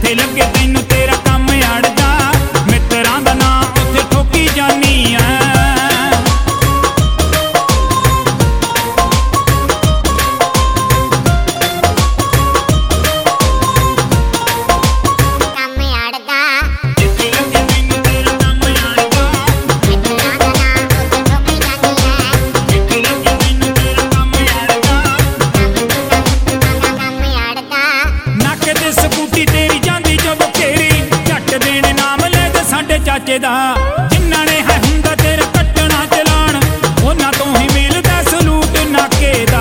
ਜਿੱਥੇ ਲੱਗੇ ਤੈਨੂੰ ਤੇਰਾ ਕੰਮ ਅੜਦਾ, ਮਿੱਤਰਾਂ ਦਾ ਨਾਂ ਉੱਥੇ ਠੋਕੀ ਜਾਨੀ ਐ। ਚਾਚੇ ਦਾ ਜਿਨ੍ਹਾਂ ਨੇ ਹੈ ਹੁੰਦਾ ਤੇਰਾ ਕੱਟਣਾ ਚਲਾਣ, ਉਹਨਾਂ ਤੋਂ ਹੀ ਮਿਲਦਾ ਸਲੂਟ ਨਾਕੇ ਦਾ।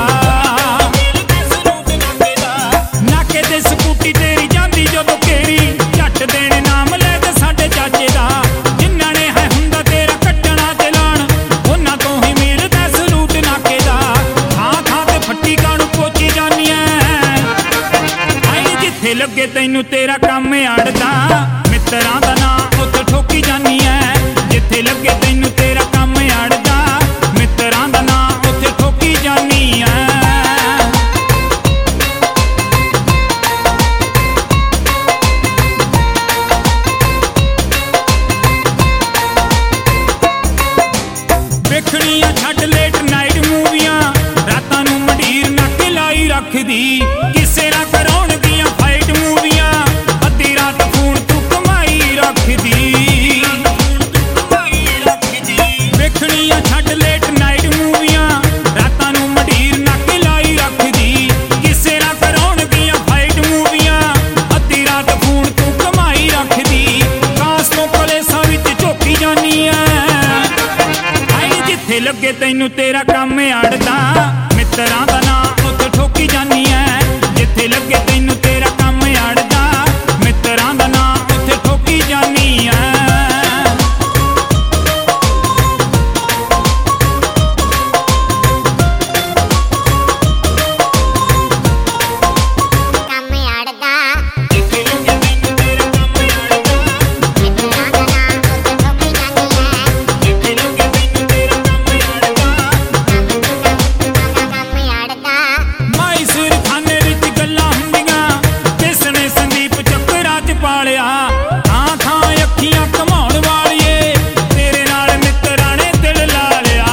ਨਾਕੇ ਤੇ ਸਕੂਟੀ ਤੇਰੀ ਜਾਂਦੀ ਜਦੋਂ ਘੇਰੀ, ਝੱਟ ਦੇਣੇ ਨਾਮ ਲੈ ਤੇ ਸਾਡੇ ਚਾਚੇ ਦਾ। ਜਿਨ੍ਹਾਂ ਨੇ ਹੈ ਹੁੰਦਾ ਤੇਰਾ ਕੱਟਣਾ ਚਲਾਣ, ਉਹਨਾਂ ਤੋਂ ਹੀ ਮਿਲਦਾ ਸਲੂਟ ਨਾਕੇ ਦਾ। ਥਾਂ ਥਾਂ ਤੇ ਫੱਟੀ ਕਾਣੂ ਪੋਚੀ ਜਾਨੀ ਐ, ਆਈ ਜਿੱਥੇ ਲੱਗੇ ਤੈਨੂੰ ਤੇਰਾ ਕੰਮ ਅੜਦਾ, ਮਿੱਤਰਾਂ ਦਾ ਨਾਂ ਉੱਥੇ ਠੋਕੀ ਜਾਨੀ ਐ। ਜਿੱਥੇ ਲੱਗੇ ਤੈਨੂੰ ਤੇਰਾ ਕੰਮ ਅੜਦਾ, ਮਿੱਤਰਾਂ ਦਾ ਨਾਂ ਉੱਥੇ ਠੋਕੀ ਜਾਨੀ ਐ। ਵੇਖਣੀਆਂ ਛੱਡ ਲੇਟ ਨਾਈਟ ਮੂਵੀਆਂ, ਰਾਤਾਂ ਨੂੰ ਮੰਡੀਰ ਨੱਕ ਲਾਈ ਰੱਖਦੀ। ਕਿਸੇ ਨਾ ਕਰਾਉਣਗੀਆਂ ਫਾਈਟ ਮੂਵੀਆਂ, ਅੱਧੀ ਰਾਤ ਫੋਨ ਤੂੰ ਕਮਾਈ ਰੱਖਦੀ। ਵੇਖਣੀਆਂ ਛੱਡ ਲੇਟ ਨਾਈਟ ਮੂਵੀਆਂ, ਰਾਤਾਂ ਨੂੰ ਮੰਡੀਰ ਨੱਕ ਲਾਈ ਰੱਖਦੀ। ਕਿਸੇ ਨਾ ਕਰਾਉਣਗੀਆਂ ਫਾਈਟ ਮੂਵੀਆਂ, ਅੱਧੀ ਰਾਤ ਫੋਨ ਤੂੰ ਕਮਾਈ ਰੱਖਦੀ। ਕਾਸ ਤੋਂ ਕਲੇਸਾਂ ਵਿੱਚ ਝੋਕੀ ਜਾਨੀ ਐ, ਆਈ ਜਿੱਥੇ ਲੱਗੇ ਤੈਨੂੰ ਤੇਰਾ ਕੰਮ ਅੜਦਾ, ਮਿੱਤਰਾਂ ਦਾ ਨਾਂ ਉੱਥੇ ਠੋਕੀ ਜਾਨੀ ਐ। ਜਿੱਥੇ ਲੱਗੇ ਤੈਨੂੰ ਤੇਰਾ ਕੰਮ ਅੜਦਾ, ਮਿੱਤਰਾਂ ਦਾ ਨਾਂ ਉੱਥੇ ਠੋਕੀ ਜਾਨੀ ਐ। ਥਾਂ ਥਾਂ ਅੱਖੀਆਂ ਘਮਾਉਣ ਵਾਲੀਏ, ਤੇਰੇ ਨਾਲ ਮਿੱਤਰਾਂ ਨੇ ਦਿਲ ਲਾ ਲਿਆ।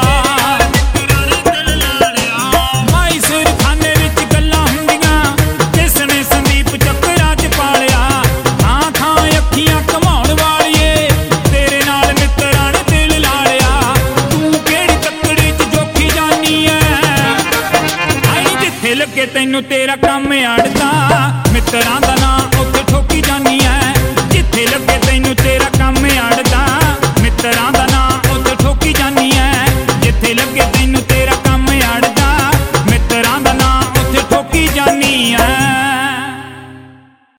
ਮਾਈ ਸਿਰ ਖਾਨੇ ਵਿੱਚ ਗੱਲਾਂ ਹੁੰਦੀਆਂ, ਕਿਸ ਨੇ ਸੰਦੀਪ ਚੱਕਰਾਂ 'ਚ ਪਾਲਿਆ। ਥਾਂ ਥਾਂ ਅੱਖੀਆਂ ਘਮਾਉਣ ਵਾਲੀਏ, ਤੇਰੇ ਨਾਲ ਮਿੱਤਰਾਂ ਨੇ ਦਿਲ ਲਾ ਲਿਆ। ਤੂੰ ਕਿਹੜੀ ਤੱਕੜੀ 'ਚ ਜੋਖੀ ਜਾਨੀ ਐ, ਆਈ ਜਿੱਥੇ ਲੱਗੇ ਤੈਨੂੰ ਤੇਰਾ ਕੰਮ ਅੜਦਾ, ਮਿੱਤਰਾਂ ਦਾ ਨਾਂ ਉੱਥੇ ਠੋਕੀ ਜਾਨੀ ਐ। ਜਿੱਥੇ ਲੱਗੇ ਤੈਨੂੰ ਤੇਰਾ ਕੰਮ ਅੜਦਾ, ਮਿੱਤਰਾਂ ਦਾ